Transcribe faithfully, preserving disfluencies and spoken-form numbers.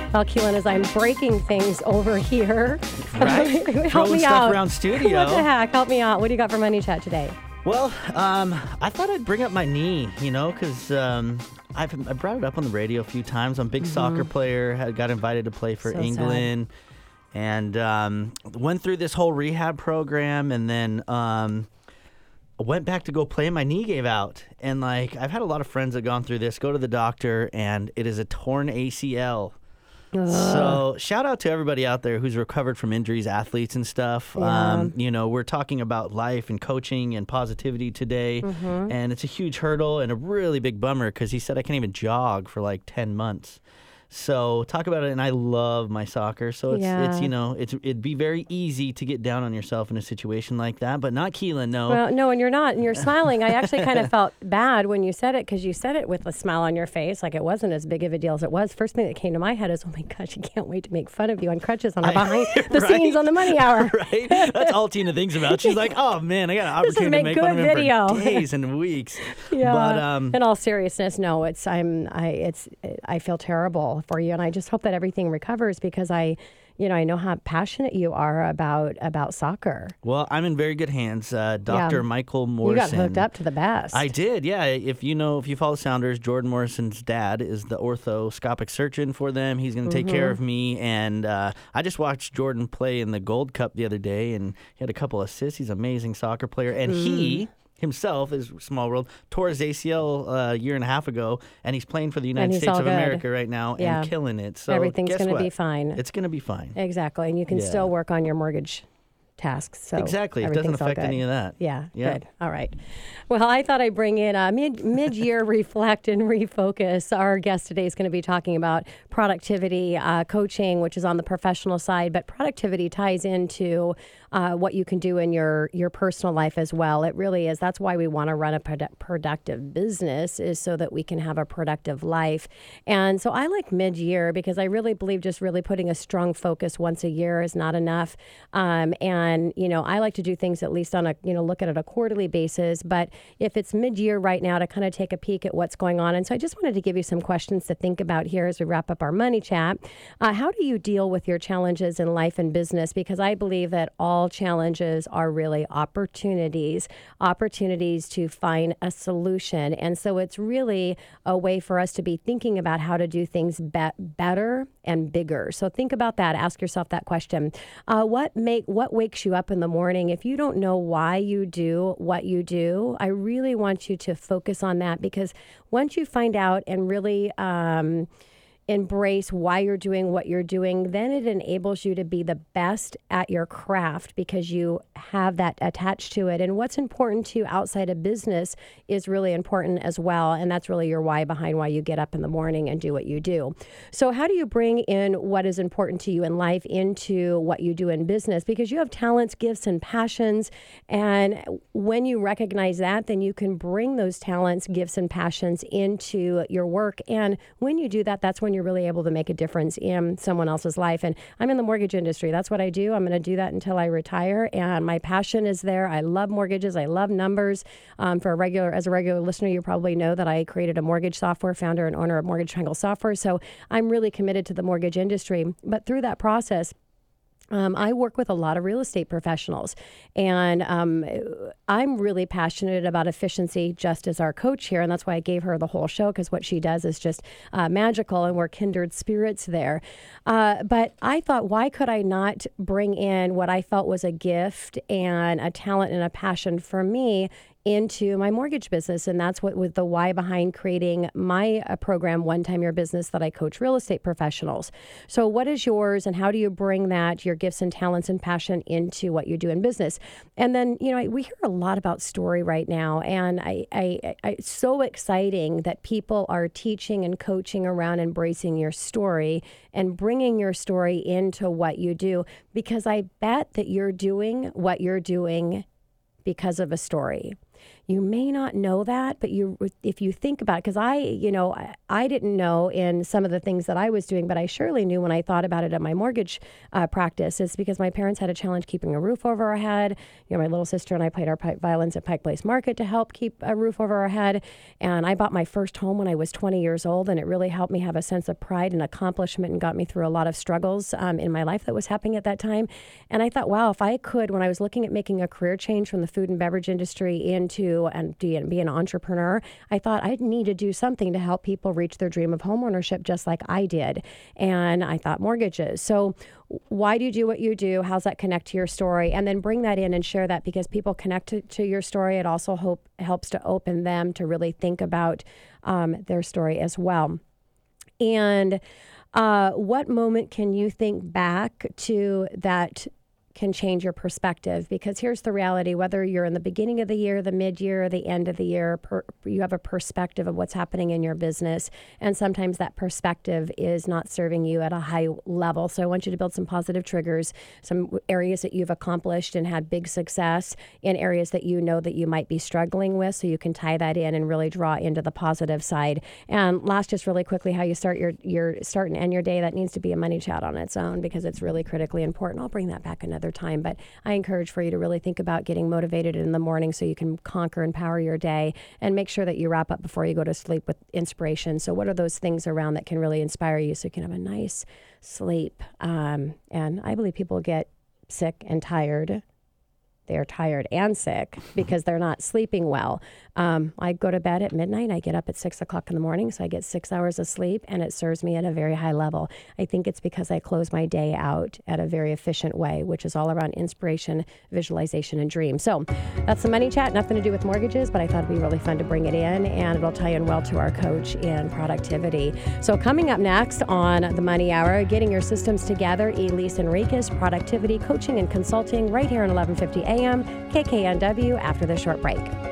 Well, Keelan, as I'm breaking things over here, Right? help Throwing me stuff out. around studio. What the heck? Help me out. What do you got for Money Chat today? Well, um, I thought I'd bring up my knee, you know, because um, I've I brought it up on the radio a few times. I'm a big mm-hmm. soccer player. Had got invited to play for so England, sad. and um, went through this whole rehab program, and then um, went back to go play. And my knee gave out, and like I've had a lot of friends that have gone through this. Go to the doctor, and it is a torn A C L. Ugh. So shout out to everybody out there who's recovered from injuries, athletes and stuff. Yeah. Um, you know, we're talking about life and coaching and positivity today, mm-hmm. and it's a huge hurdle and a really big bummer because he said I can't even jog for like ten months. So talk about it, and I love my soccer. So it's, yeah. it's you know, it's it'd be very easy to get down on yourself in a situation like that, but not Keelan, no. Well, no, and you're not, and you're smiling. I actually kind of felt bad when you said it because you said it with a smile on your face, like it wasn't as big of a deal as it was. First thing that came to my head is, oh my gosh, I can't wait to make fun of you on crutches on the behind the right? scenes on the Money Hour. Right? That's all Tina thinks about. She's like, oh man, I got an opportunity make to make good fun of him video. for days and weeks. Yeah. But um, in all seriousness, no, it's I'm I it's I feel terrible for you, and I just hope that everything recovers because I, you know, I know how passionate you are about about soccer. Well, I'm in very good hands. Uh, Doctor Yeah. Michael Morrison. You got hooked up to the best. I did, yeah. If you know, if you follow Sounders, Jordan Morrison's dad is the orthoscopic surgeon for them. He's going to take Mm-hmm. care of me, and uh, I just watched Jordan play in the Gold Cup the other day, and he had a couple assists. He's an amazing soccer player, and Mm. he. himself is small world tore his A C L uh, a year and a half ago, and he's playing for the United States of good. America right now Yeah. and killing it. So everything's going to be fine. It's going to be fine. Exactly, and you can Yeah. still work on your mortgage tasks. So exactly, it doesn't affect any of that. Yeah, yeah, good. All right. Well, I thought I'd bring in a mid mid year reflect and refocus. Our guest today is going to be talking about productivity uh, coaching, which is on the professional side, but productivity ties into uh, what you can do in your your personal life as well. It really is. That's why we want to run a produ- productive business, is so that we can have a productive life. And so I like mid year because I really believe just really putting a strong focus once a year is not enough. Um, and And, you know, I like to do things at least on a, you know, look at it a quarterly basis. But if it's mid-year right now, to kind of take a peek at what's going on. And so I just wanted to give you some questions to think about here as we wrap up our Money Chat. Uh, how do you deal with your challenges in life and business? Because I believe that all challenges are really opportunities, opportunities to find a solution. And so it's really a way for us to be thinking about how to do things be- better and bigger. So think about that. Ask yourself that question. Uh, what make what wakes you up in the morning? If you don't know why you do what you do, I really want you to focus on that, because once you find out and really um, embrace why you're doing what you're doing, then it enables you to be the best at your craft because you have that attached to it. And what's important to you outside of business is really important as well. And that's really your why behind why you get up in the morning and do what you do. So how do you bring in what is important to you in life into what you do in business? Because you have talents, gifts, and passions. And when you recognize that, then you can bring those talents, gifts, and passions into your work. And when you do that, that's when you're really able to make a difference in someone else's life. And I'm in the mortgage industry. That's what I do. I'm going to do that until I retire. And my passion is there. I love mortgages. I love numbers. Um, for a regular, as a regular listener, you probably know that I created a mortgage software, founder and owner of Mortgage Triangle Software. So I'm really committed to the mortgage industry. But through that process, Um, I work with a lot of real estate professionals, and um, I'm really passionate about efficiency, just as our coach here, and that's why I gave her the whole show, because what she does is just uh, magical, and we're kindred spirits there. Uh, but I thought, why could I not bring in what I felt was a gift and a talent and a passion for me into my mortgage business? And that's what was the why behind creating my uh, program, One Time Your Business, that I coach real estate professionals. So what is yours, and how do you bring that, your gifts and talents and passion, into what you do in business? And then, you know, we hear a lot about story right now, and I, I, I it's so exciting that people are teaching and coaching around embracing your story and bringing your story into what you do, because I bet that you're doing what you're doing because of a story. You may not know that, but you, if you think about it, because I, you know, I, I didn't know in some of the things that I was doing, but I surely knew when I thought about it at my mortgage uh, practice. It's because my parents had a challenge keeping a roof over our head. You know, my little sister and I played our pipe violins at Pike Place Market to help keep a roof over our head. And I bought my first home when I was twenty years old, and it really helped me have a sense of pride and accomplishment and got me through a lot of struggles um, in my life that was happening at that time. And I thought, wow, if I could, when I was looking at making a career change from the food and beverage industry into and be an entrepreneur, I thought I'd need to do something to help people reach their dream of homeownership just like I did. And I thought mortgages. So why do you do what you do? How's that connect to your story? And then bring that in and share that, because people connect to, to your story. It also hope, helps to open them to really think about um, their story as well. And uh, what moment can you think back to that can change your perspective? Because here's the reality: whether you're in the beginning of the year, the mid-year, or the end of the year, per, you have a perspective of what's happening in your business. And sometimes that perspective is not serving you at a high level. So I want you to build some positive triggers, some areas that you've accomplished and had big success, in areas that you know that you might be struggling with, so you can tie that in and really draw into the positive side. And last, just really quickly, how you start your, your start and end your day. That needs to be a money chat on its own, because it's really critically important. I'll bring that back another time, but I encourage for you to really think about getting motivated in the morning so you can conquer and power your day, and make sure that you wrap up before you go to sleep with inspiration. So what are those things around that can really inspire you so you can have a nice sleep? Um, and I believe people get sick and tired. They're tired and sick because they're not sleeping well. Um, I go to bed at midnight. I get up at six o'clock in the morning, so I get six hours of sleep, and it serves me at a very high level. I think it's because I close my day out at a very efficient way, which is all around inspiration, visualization, and dream. So that's the money chat. Nothing to do with mortgages, but I thought it'd be really fun to bring it in, and it'll tie in well to our coach in productivity. So coming up next on the Money Hour, getting your systems together, Elise Enriquez, productivity coaching and consulting, right here on eleven fifty A M, K K N W, after this short break.